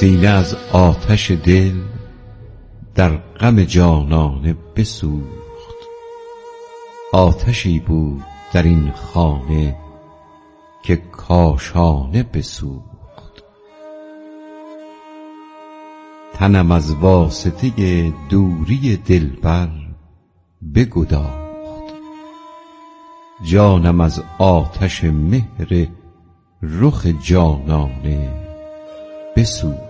سینه از آتش دل در غم جانانه بسوخت. آتشی بود در این خانه که کاشانه بسوخت. تنم از واسطه دوری دلبر بگداخت. جانم از آتش مهر رخ جانانه بسوخت.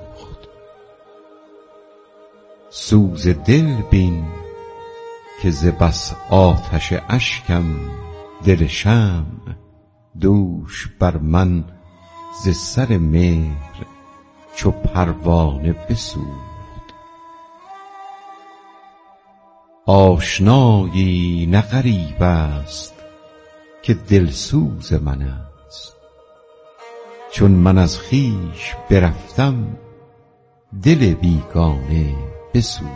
سوز دل بین که ز بس آتش اشکم دل شمع دوش بر من ز سر مهر چو پروانه بسوخت. آشنایی نه غریب است که دلسوز من است. چون من از خویش برفتم دل بیگانه بسوخت.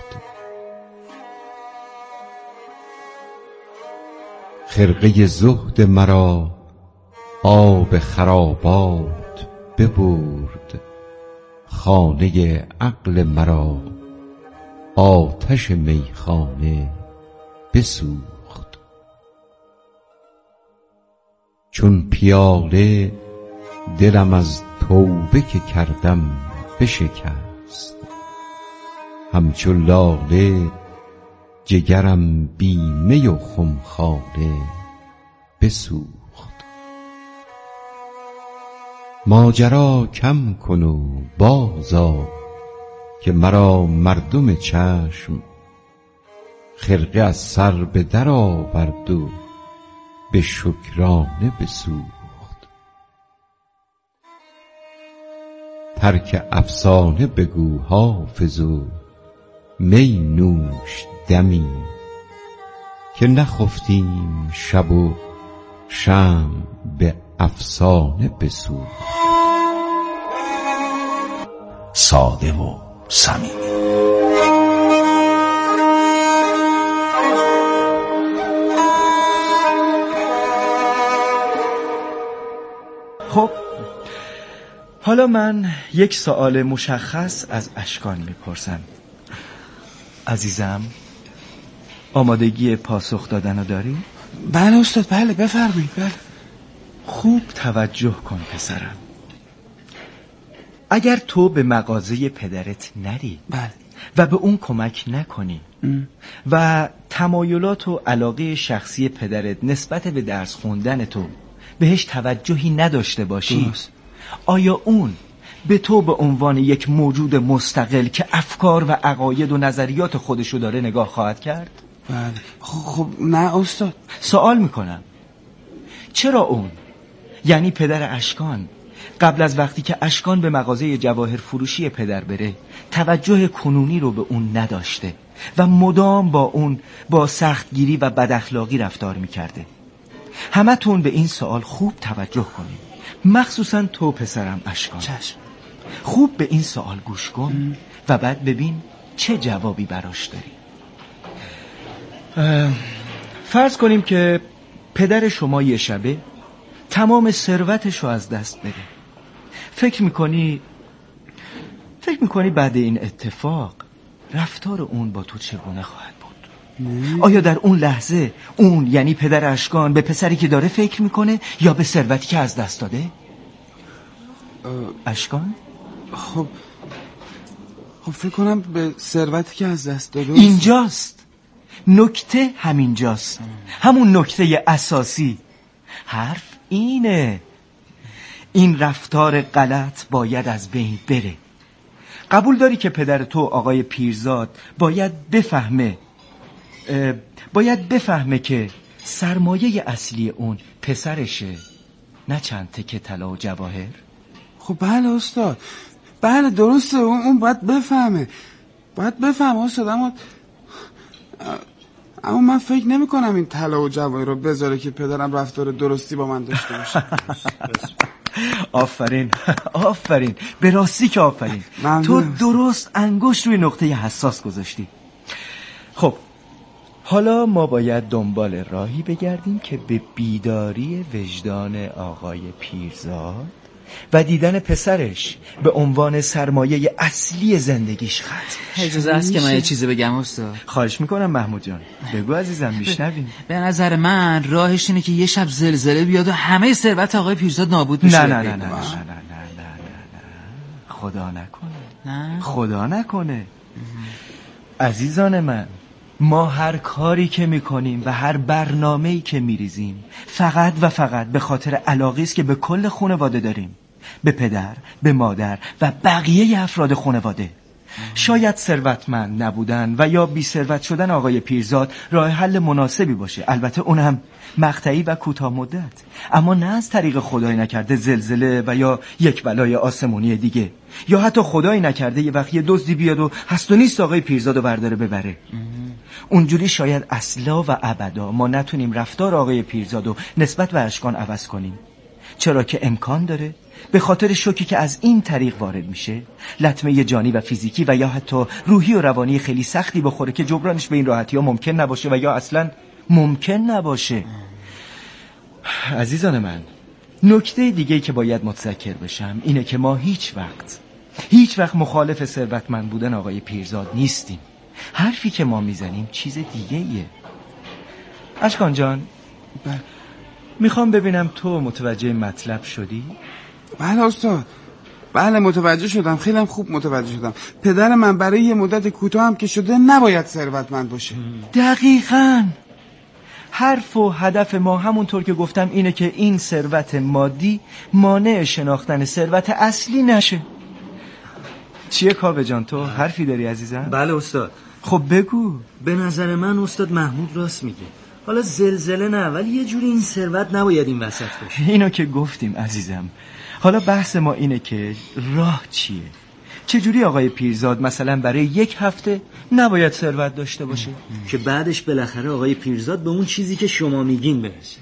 خرقه زهد مرا آب خرابات ببرد. خانه عقل مرا آتش میخانه بسوخت. چون پیاله دلم از توبه که کردم بشکست. همچو لاله جگرم بی می و خمخانه بسوخت. ماجرا کم کن و بازآ که مرا مردم چشم خرقه از سر به در آورد و به شکرانه بسوخت. ترک افسانه بگو حافظ و می نوش دمی که نخفتیم شب و شمع به افسانه بسوخت. ساده و صمیمی. خب حالا من یک سوال مشخص از اشکان میپرسم. عزیزم آمادگی پاسخ دادن رو داری؟ بله استاد، بله بفرمایید. بله. خوب توجه کن پسرم. اگر تو به مغازه پدرت نری بله و به اون کمک نکنی و تمایلات و علاقه شخصی پدرت نسبت به درس خوندن تو بهش توجهی نداشته باشی، آیا اون به تو به عنوان یک موجود مستقل که افکار و عقاید و نظریات خودشو داره نگاه خواهد کرد؟ بله. خب نه استاد. سوال میکنم چرا اون، یعنی پدر اشکان، قبل از وقتی که اشکان به مغازه جواهر فروشی پدر بره توجه کنونی رو به اون نداشته و مدام با اون با سختگیری و بد رفتار میکرده؟ همه تون به این سوال خوب توجه کنید، مخصوصا تو پسرم اشکان. چشم. خوب به این سوال گوش کن و بعد ببین چه جوابی براش داری. فرض کنیم که پدر شما یه شبه تمام ثروتش رو از دست بده. فکر میکنی بعد این اتفاق رفتار اون با تو چگونه خواهد بود؟ آیا در اون لحظه اون، یعنی پدر اشکان، به پسری که داره فکر میکنه یا به ثروتی که از دست داده؟ اشکان؟ خب فکر کنم به ثروتی که از دست داده. اینجاست نکته، همینجاست همون نکته اساسی. حرف اینه، این رفتار غلط باید از بین بره. قبول داری که پدر تو آقای پیرزاد باید بفهمه که سرمایه اصلی اون پسرشه، نه چند تکه طلا و جواهر؟ خب بله استاد، بله درسته، اون باید بفهمه استاد. اما من فکر نمی کنم این طلا و جواهر رو بذاره که پدرم رفتار درستی با من داشته باشه. آفرین، به راستی که آفرین. تو درست انگشت روی نقطه حساس گذاشتی. خب حالا ما باید دنبال راهی بگردیم که به بیداری وجدان آقای پیرزاد و دیدن پسرش به عنوان سرمایه اصلی زندگیش ختم. اجازه است که من یه چیزی بگم استاد؟ خواهش میکنم محمود جان، بگو عزیزم میشنویم. به نظر من راهش اینه که یه شب زلزله بیاد و همه ثروت آقای پیرزاد نابود بشه. نه خدا نکنه. نه خدا نکنه. عزیزان من، ما هر کاری که میکنیم و هر برنامه‌ای که میریزیم فقط و فقط به خاطر علاقه است که به کل خانواده داریم، به پدر، به مادر و بقیه افراد خانواده. شاید ثروتمند نبودن و یا بی ثروت شدن آقای پیرزاد راه حل مناسبی باشه، البته اونم مقطعی و کوتاه مدت، اما نه از طریق خدای نکرده زلزله و یا یک بلای آسمونی دیگه، یا حتی خدای نکرده یه وقت یه دزدی بیاد و هست و نیست آقای پیرزاد رو برداره ببره. اونجوری شاید اصلا و ابدا ما نتونیم رفتار آقای پیرزاد رو نسبت به اشکان عوض کنیم، چرا که امکان داره به خاطر شوکی که از این طریق وارد میشه لطمه جانی و فیزیکی و یا حتی روحی و روانی خیلی سختی بخوره که جبرانش به این راحتی ها ممکن نباشه و یا اصلا ممکن نباشه. عزیزان من، نکته دیگه که باید متذکر بشم اینه که ما هیچ وقت مخالف ثروتمند بودن آقای پیرزاد نیستیم. حرفی که ما میزنیم چیز دیگه ایه. اشکان جان، میخوام ببینم تو متوجه مطلب شدی؟ بله استاد، بله متوجه شدم، خیلی هم خوب متوجه شدم. پدر من برای یه مدت کوتاه هم که شده نباید ثروتمند باشه. دقیقاً. حرف و هدف ما همونطور که گفتم اینه که این ثروت مادی مانع شناختن ثروت اصلی نشه. چیه کاوه جان، تو حرفی داری عزیزم؟ بله استاد. خب بگو. به نظر من استاد محمود راست میگه. حالا زلزله نه، ولی یه جوری این ثروت نباید این وسط باشه. اینو که گفتیم عزیزم. حالا بحث ما اینه که راه چیه؟ چجوری آقای پیرزاد مثلا برای یک هفته نباید ثروت داشته باشه که بعدش بالاخره آقای پیرزاد به اون چیزی که شما میگین برسه؟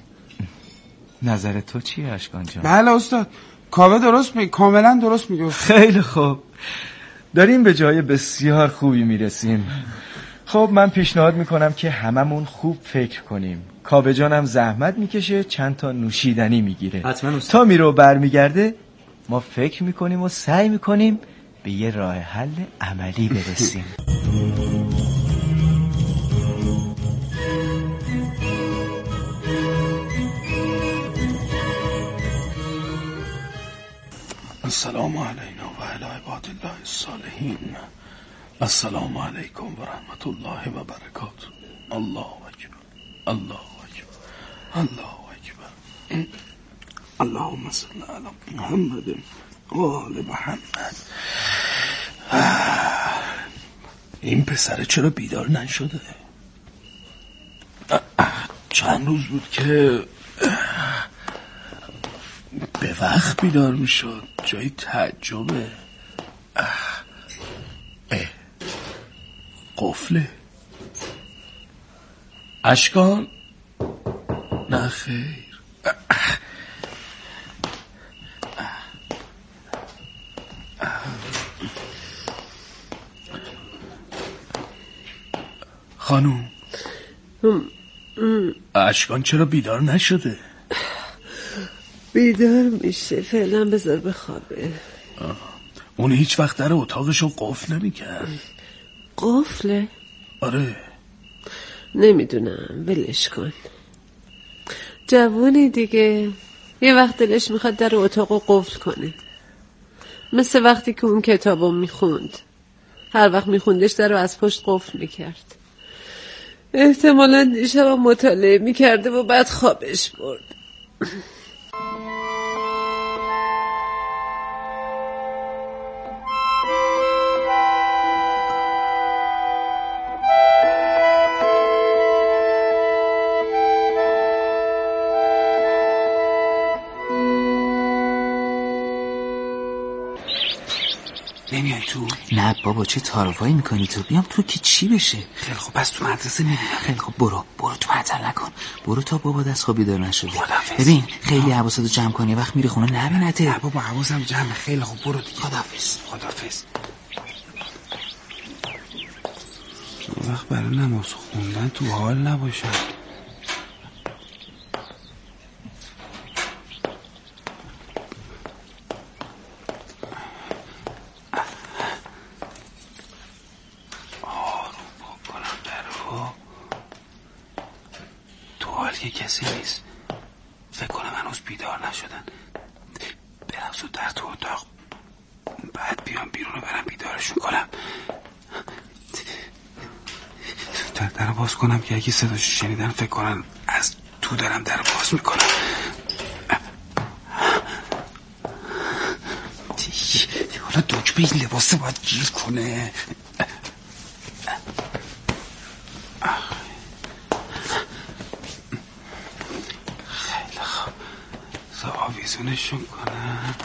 نظر تو چیه اشکان جان؟ بله استاد، کاوه درست میگه، کاملا درست میگه. خیلی خوب، داریم به جای بسیار خوبی میرسیم. خب من پیشنهاد میکنم که هممون خوب فکر کنیم. کاوه جانم زحمت میکشه، چند تا نوشیدنی میگیره، حتما استاد. تا میره و برمیگرده ما فکر میکنیم و سعی میکنیم به یه راه حل عملی برسیم. السلام علینا و علی عباد الله الصالحین. السلام علیکم و رحمت الله و برکاته. الله اکبر، الله اکبر، الله اکبر. اللهم صل علی محمد و آل محمد. این پسره چرا بیدار نشده؟ چند روز بود که به وقت بیدار میشد. جای تعجبه. قفله. اشکان؟ نه خیر. خانوم، اشکان چرا بیدار نشده؟ بیدار میشه، فعلا بذار بخوابه. اون هیچ وقت در اتاقشو قفل نمیکرد. قفله؟ آره. نمیدونم، ولش کن. جوونی دیگه، یه وقت دلش میخواد در اتاقو قفل کنه، مثل وقتی که اون کتابو میخوند. هر وقت میخوندش درو از پشت قفل میکرد. احتمالاً دیشب مطالعه میکرده و بعد خوابش برد. نمیای تو؟ نه بابا، چه تعارفایی میکنی تو؟ بیام تو که چی بشه؟ خیلی خوب، پس تو مدرسه میبینم. خیلی خوب، برو تو معطل نکن. برو تا بابا دست خوابی دار نشده. خداحافظ. ببین خیلی حواستو جمع کنی، وقت میری خونه نبینته. نه بابا، حواسم جمعه. خیلی خوب، برو دیگه. خداحافظ. خداحافظ. وقت برای نماز خوندن تو حال نباشم. کسی نیست. فکر کنم هنوز بیدار نشدن. برم زودتر تو اتاق، بعد بیام بیرون و برم بیدارشون کنم. در باز کنم که اگه صداش شنیدن فکر کنن از تو دارم در باز میکنم. حالا دکمه این لباسه باید گیر کنه. خیلی خوب، آویزونشون کنم.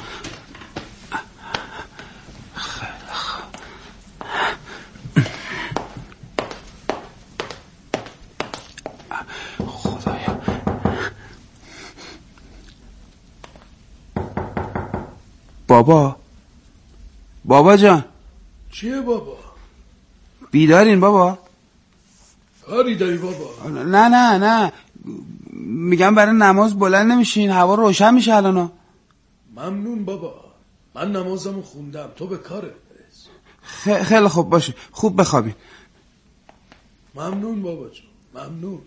خیلی خوب. خدایا. بابا جان. چیه بابا؟ بیدارین بابا؟ کاری داری بابا؟ نه میگم برای نماز بلند نمیشین؟ هوا روشن میشه الان. ممنون بابا، من نمازمو خوندم، تو به کارت برس. خیلی خوب باشه، خوب بخوابین. ممنون بابا جان، ممنون.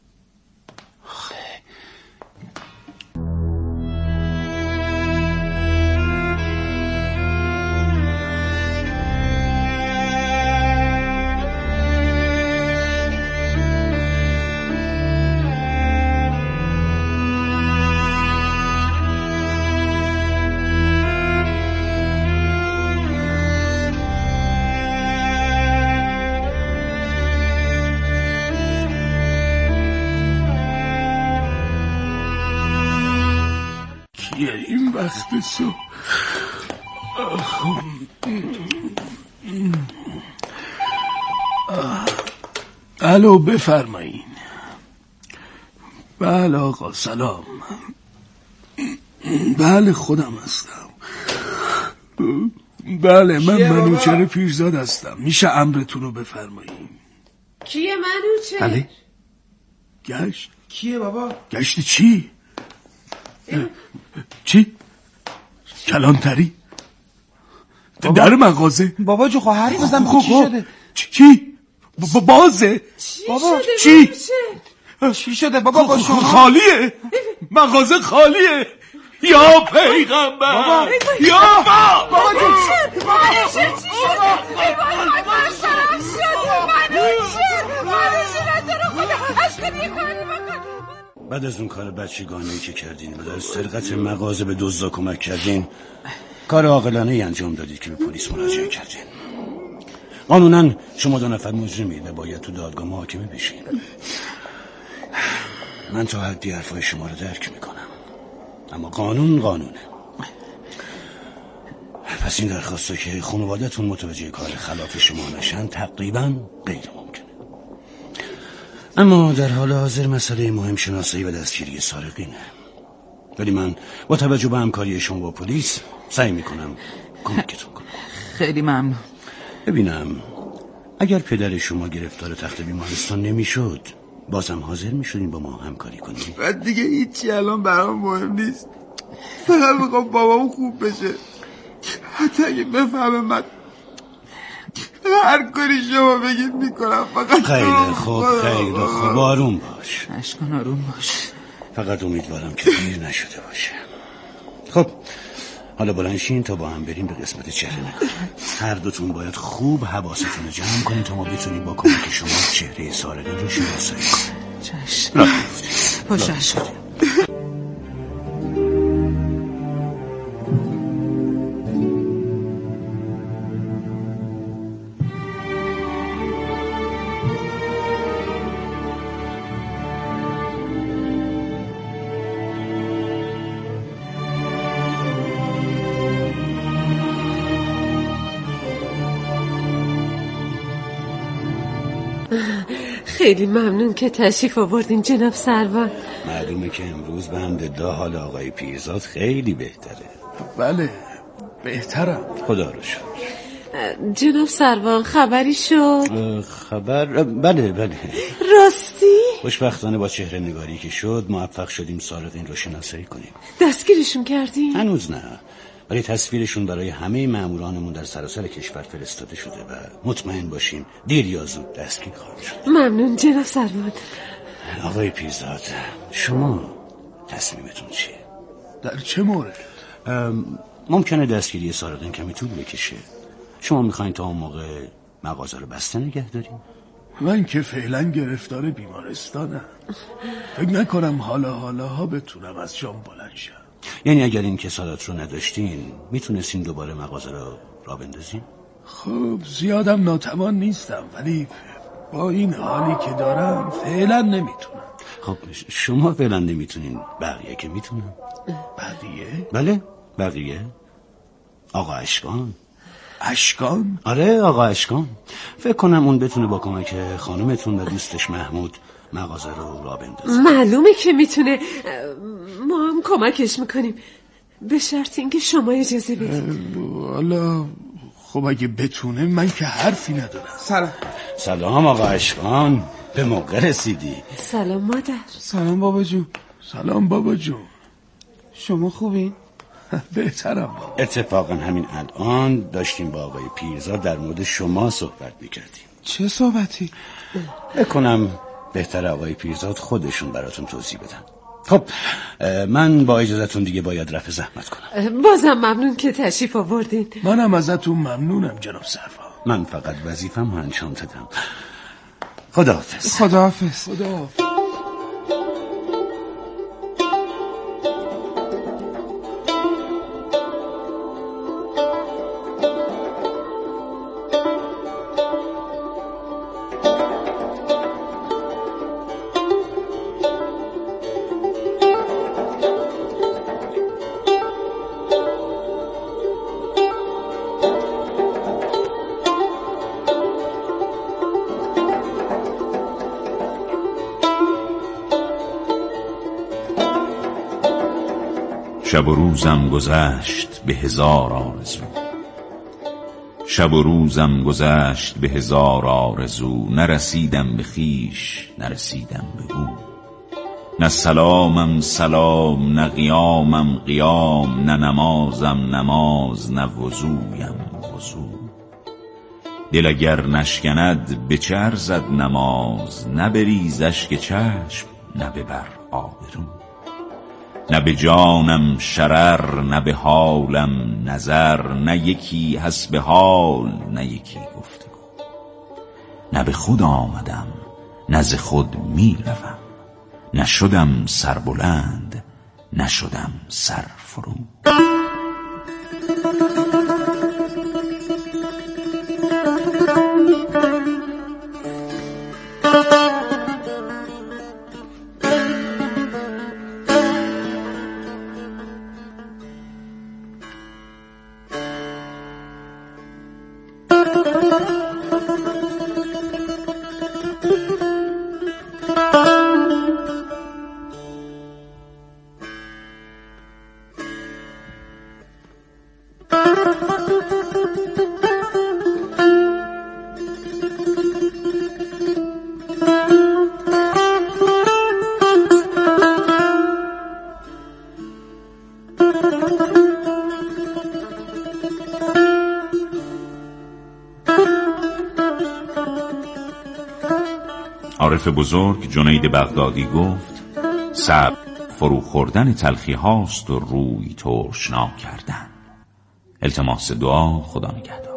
این وقت صبح. الو بفرمایین. بله آقا سلام. بله خودم هستم. بله من منوچهر پیرزاد هستم. میشه امرتون رو بفرمایین؟ کیه منوچهر؟ بله گشت. کیه بابا؟ گشت چی؟ چی؟ کلانتری؟ در مغازه؟ بابا جو خواهر بزن. چی شده؟ چی؟ بازه؟ بابا چی؟ چی شده بابا با شما؟ خالیه، مغازه خالیه. یا پیغمبر یا بابا جو بعد از اون کار بچگانه‌ای که کردین و در سرقت مغازه به دزدا کمک کردین، کار عاقلانه‌ای انجام دادید که به پلیس مراجعه کردین. قانونا شما 2 نفر مجرمید و باید تو دادگاه محاکمه بشین. من تا حدی حرفای شما رو درک میکنم، اما قانونه. پس این درخواسته که خانواده‌تون متوجه کار خلاف شما نشن تقریبا غیر ممکنه. اما در حال حاضر مسئله مهم شناسایی و دستگیری سارقینه. ولی من با توجه به همکاری شما با پلیس سعی میکنم کمکتون کنم. خیلی ممنون. ببینم اگر پدر شما گرفتار تخت بیمارستان نمیشد، بازم حاضر میشدین با ما همکاری کنیم؟ بعد دیگه هیچی الان برام مهم نیست. فقط میخوام بابام خوب بشه. حتی اگه بفهمه من هر کاری شما بگید میکنم. فقط خیلی خوب آروم باش. اشکان آروم باش. فقط امیدوارم که دیر نشده باشه. خب حالا بلند شین تا با هم بریم به قسمت چهره نگاری. هر دوتون باید خوب حواستون رو جمع کنید تا ما بتونیم با کمک شما چهره سارقین رو شناسایی کنیم. چشم. باشه اشکان. خیلی ممنون که تشریف آوردین جناب سروان. معلومه که امروز به حمدالله حال آقای پیرزاد خیلی بهتره. بله بهترم، خدا رو شکر. جناب سروان خبری شد؟ خبر؟ بله راستی؟ خوشبختانه با چهره نگاری که شد موفق شدیم سارقین رو شناسایی کنیم. دستگیرشون کردین؟ هنوز نه، ولی تصویرشون برای همه مامورانمون در سراسر کشور فرستاده شده و مطمئن باشین دیر یا زود دستگیر خواهند شد. ممنون جناب سروان. آقای پیرزاد، شما تصمیمتون چیه؟ در چه مورد؟ ممکنه دستگیری سارقین کمی طول بکشه. شما میخواین تا اون موقع مغازه رو بسته نگه داریم؟ من که فعلا گرفتار بیمارستانم. فکر نکنم حالا بتونم از جام بلند شم. یعنی اگر این کسالت رو نداشتین میتونستین دوباره مغازه رو راه بندازین؟ خب زیادم ناتوان نیستم، ولی با این حالی که دارم فعلا نمیتونم. خب شما فعلا نمیتونین، بقیه که میتونن. بقیه؟ بله بقیه. آقا اشکان. اشکان؟ آره آقا اشکان. فکر کنم اون بتونه با کمک خانومتون و دوستش محمود مغازه رو راه بندازه. معلومه که میتونه. ما هم کمکش میکنیم، به شرط اینکه شما اجازه بدید. والا خب اگه بتونه من که حرفی ندارم. سلام آقا اشکان، به موقع رسیدی. سلام مادر. سلام بابا جون. سلام بابا جون. شما خوبین؟ بهترم بابا. اتفاقا همین الان داشتیم با آقای پیرزاد در مورد شما صحبت میکردیم. چه صحبتی؟ بکنم بهتر آقای پیرزاد خودشون براتون توضیح بدن. خب من با اجازتون دیگه باید رفع زحمت کنم. بازم ممنون که تشریف آوردین. منم ازتون ممنونم جناب سروا. من فقط وظیفه‌مو انجام دادم. خداحافظ. خداحافظ. شب و روزم گذشت به هزار آرزو، شب و روزم گذشت به هزار آرزو، نرسیدم به خویش نرسیدم به او. نه سلامم سلام، نه قیامم قیام، نه نمازم نماز، نه وضویم وضو. دل اگر نشکند به چه ارزد نماز، نه بریز اشک چشم نه ببر آبرو. نه به جانم شرر، نه به حالم نظر، نه یکی حسب حال نه یکی گفتگو. نه به خود آمدم نه ز خود می روم، نه شدم سربلند نه شدم سر فرو. عارف بزرگ جنید بغدادی گفت صبر فرو خوردن تلخی هاست و روی ترشنا کردن. التماس دعا. خدا نگهدار.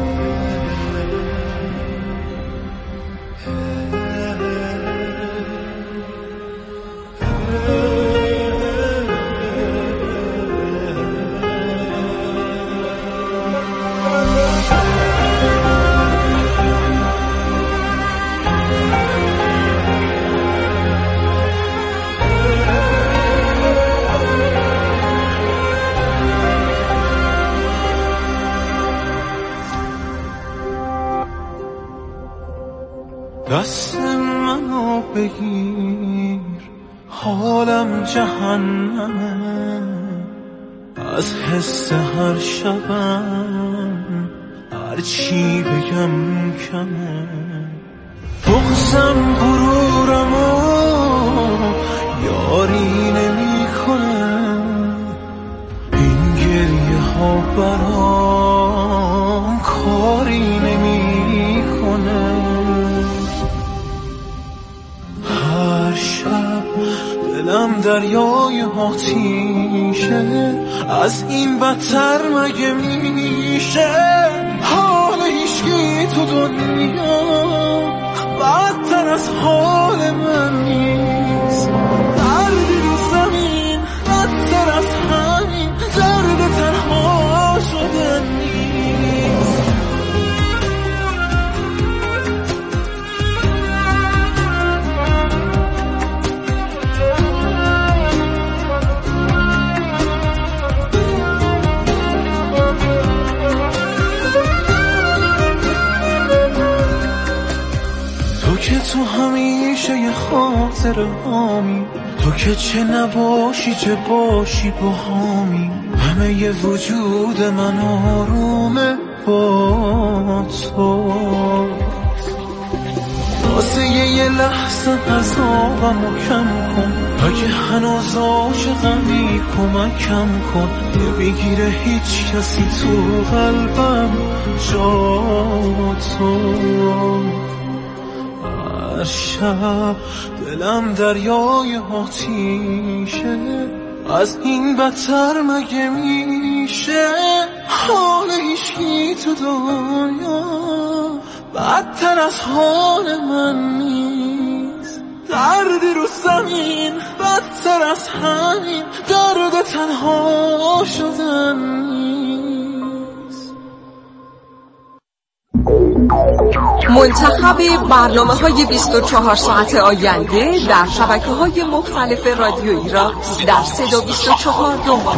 دست منو بگیر، حالم جهنمه، از حس هر شبم هر چی بگم کمه. بغضم غرورمو یاری نمی کنه، این گریه ها برام کاری نمی کنه. هر دلم دریای آتیشه، از این بدتر مگه میشه؟ حال هیچکی تو دنیا بدتر از حال من نیست. دردی رو زمین بدتر از همین درد تنها شدن نیست. که تو همیشه یه خاطر هامی، تو که چه نباشی چه باشی با هامی، همه ی وجود من آرومه با تو. واسه یه لحظه عذابمو کم کن، اگه هنوز عاشقمی کمکم کن. نمیگیره هیچ کسی تو قلبم جا تو. هر شب دلم دریای آتیشه، از این بدتر مگه میشه؟ حال هیچکی تو دنیا بدتر از حال من نیست. دردی رو زمین بدتر از همین درد تنها شدن نیست. منتخب برنامه‌های 24 ساعت آینده در شبکه‌های مختلف رادیو ایران در 324 دنبال.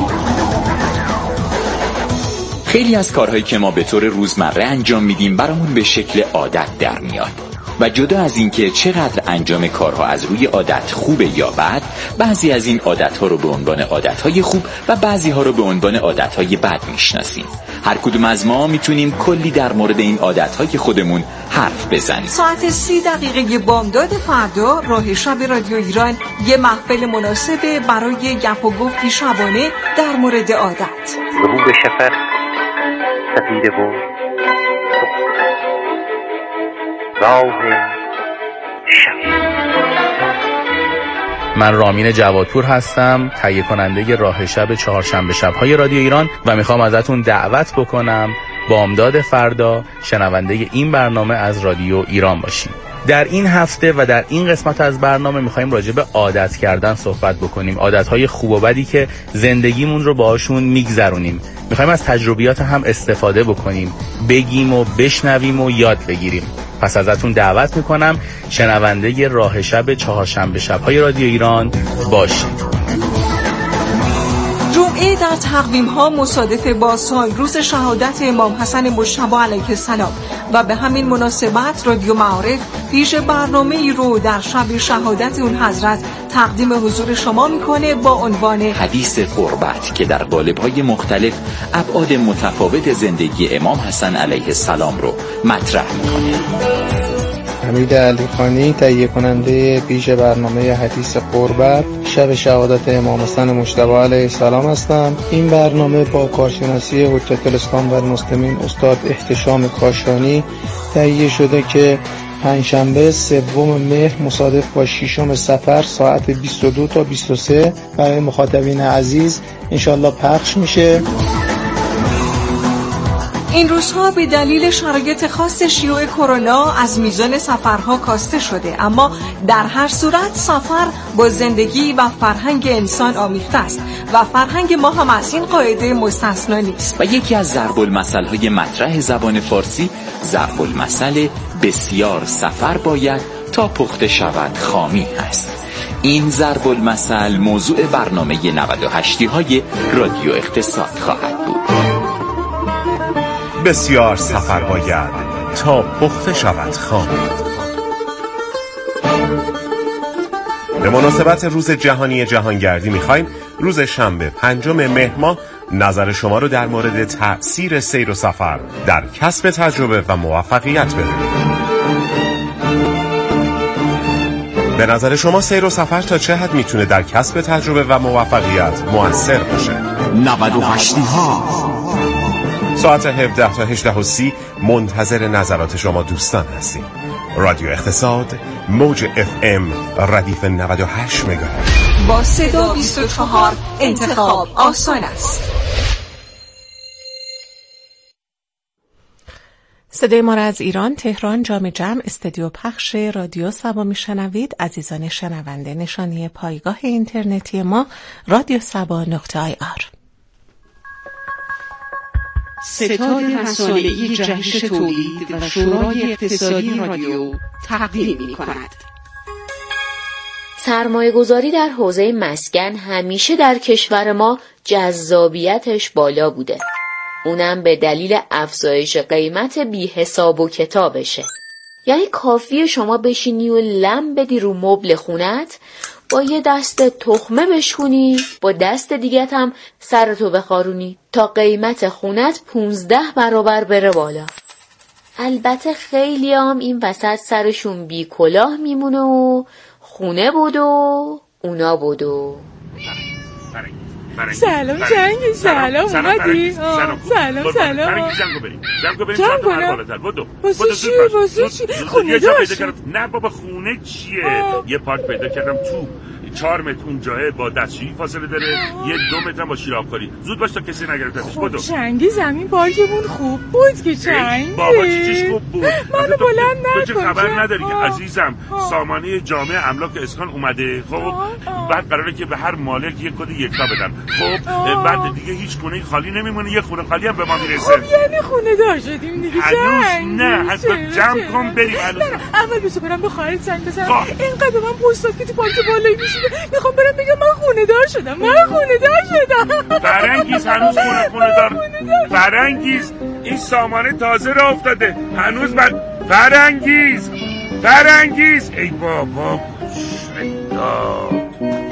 خیلی از کارهایی که ما به طور روزمره انجام میدیم برامون به شکل عادت در میاد و جدا از اینکه چقدر انجام کارها از روی عادت خوبه یا بد، بعضی از این عادت‌ها رو به عنوان عادت‌های خوب و بعضی‌ها رو به عنوان عادت‌های بد میشناسیم. هر کدوم از ما میتونیم کلی در مورد این عادت‌های خودمون حرف بزنیم. ساعت 30 بامداد فردا راه شب رادیو ایران یه محفل مناسب برای گپ و گفت شبانه در مورد عادت. ظهور شفق سفید و راه شب. من رامین جوادپور هستم، تهیه کننده راه شب چهارشنبه شب‌های رادیو ایران و میخوام ازتون دعوت بکنم بامداد فردا شنونده این برنامه از رادیو ایران باشید. در این هفته و در این قسمت از برنامه میخوایم راجع به عادت کردن صحبت بکنیم، عادتهای خوب و بدی که زندگیمون رو باهاشون میگذرونیم. میخوایم از تجربیات هم استفاده بکنیم، بگیم و بشنویم و یاد بگیریم. پس ازتون دعوت میکنم شنونده راه شب چهارشنبه شب‌های رادیو ایران باشید. جمعه در تقویم ها مصادف با سالروز شهادت امام حسن مجتبی علیه السلام و به همین مناسبت رادیو معارف پیش برنامه‌ای رو در شب شهادت اون حضرت تقدیم حضور شما میکنه با عنوان حدیث قربت که در قالب‌های مختلف ابعاد متفاوت زندگی امام حسن علیه السلام رو مطرح میکنه. حمید علیخانی تهیه کننده پیش برنامه حدیث قربت شب شهادت امام حسن مجتبی علیه السلام هستم. این برنامه با کارشناسی حجت الاسلام و المسلمین استاد احتشام کاشانی تهیه شده که پنجشنبه 3 مهر مصادف با 6 صفر ساعت 22 تا 23 برای مخاطبین عزیز انشالله پخش میشه. این روزها به دلیل شرایط خاص شیوع کرونا از میزان سفرها کاسته شده، اما در هر صورت سفر با زندگی و فرهنگ انسان آمیخته است و فرهنگ ما هم از این قاعده مستثنا نیست. و یکی از ضرب المثل‌های مطرح زبان فارسی ضرب المثل بسیار سفر باید تا پخته شود خامی است. این ضرب المثل موضوع برنامه 98های رادیو اقتصاد خواهد بود. بسیار سفر باید تا پخته شود خام. به مناسبت روز جهانی جهانگردی میخوایم روز شنبه 5 مهر ماه نظر شما رو در مورد تأثیر سیر و سفر در کسب تجربه و موفقیت بدونیم. به نظر شما سیر و سفر تا چه حد میتونه در کسب تجربه و موفقیت مؤثر باشه؟ 98ها ساعت 17 تا 18:30 منتظر نظرات شما دوستان هستیم. رادیو اقتصاد موج FM ردیف 98 مگاهرتز. با صدا 24 انتخاب آسان است. صدای ما را از ایران، تهران، جام جم، استودیو پخش رادیو سبا میشنوید. عزیزان شنونده، نشانی پایگاه اینترنتی ما radiosaba.ir. ستاد رسانه‌ای جهش تولید و شورای اقتصادی رادیو تقدیم می‌کند. سرمایه‌گذاری در حوزه مسکن همیشه در کشور ما جذابیتش بالا بوده. اونم به دلیل افزایش قیمت بی حساب و کتابشه. یعنی کافیه شما بشینی و لم بدی رو مبل خونت، با یه دست تخمه بشکنی، با دست دیگت هم سرتو بخارونی تا قیمت خونت 15 برابر بره بالا. البته خیلی هم این وسط سرشون بی کلاه میمونه و خونه بود و اونا بود و سلام جنگی، سلام اومدی؟ سلام جنگو بریم جنگ کنم؟ واسه چی؟ خونه داشت؟ نه بابا خونه چیه؟ یه پارک پیدا کردم تو 4 متر اون جاه با دستشویی فاصله داره، یه 2 متر با شیرابکاری. زود باش تا کسی نگرفتش. بدو. چنگی زمین پارکمون خوب بود که چنگی. بابا چیش خوب بود؟ منو بلند نکن. تو خبر نداری که عزیزم سامانه جامع املاک اسکان اومده. خب بعد قراره که به هر مالک یه کد یکتا بدن. خب بعد دیگه هیچ خونه خالی نمیمونه، یه خونه خالی هم به ما میرسه. خب یعنی خونه دار شدیم دیگه. هنوز نه، حتما جمع کن بریم. اول بسو برم به خواهرت زنگ بزنم. اینقدر من پستاد که تو پارک بالایی میشینه. میخوام برم بگم من خونه دار شدم. فرنگیز هنوز خونه دار. فرنگیز این سامانه تازه راه افتاده. هنوز بعد فرنگیز ای بابا شدا.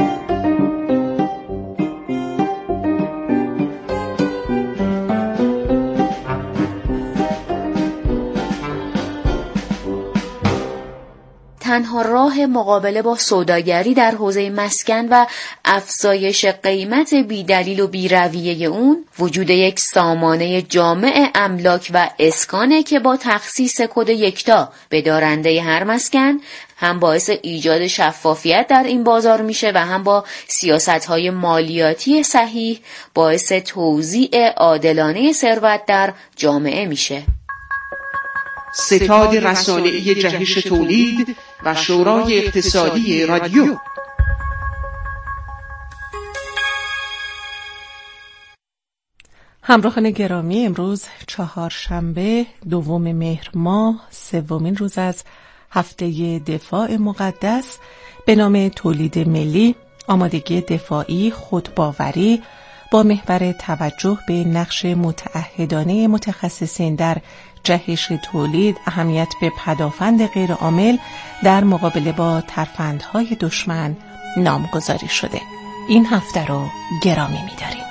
تنها راه مقابله با سوداگری در حوزه مسکن و افزایش قیمت بی‌دلیل و بی‌رویه اون وجود یک سامانه جامع املاک و اسکانه که با تخصیص کد یکتا به دارنده هر مسکن هم باعث ایجاد شفافیت در این بازار میشه و هم با سیاست‌های مالیاتی صحیح باعث توزیع عادلانه ثروت در جامعه میشه. ستاد رسانه‌ای جهش تولید و شورای اقتصادی رادیو. همراهان گرامی، امروز چهارشنبه 2 مهر ماه، 3مین روز از هفته دفاع مقدس به نام تولید ملی، آمادگی دفاعی، خودباوری با محور توجه به نقش متعهدانه متخصصین در جهش تولید، اهمیت به پدافند غیرعامل در مقابله با ترفندهای دشمن نامگذاری شده. این هفته رو گرامی می‌داریم.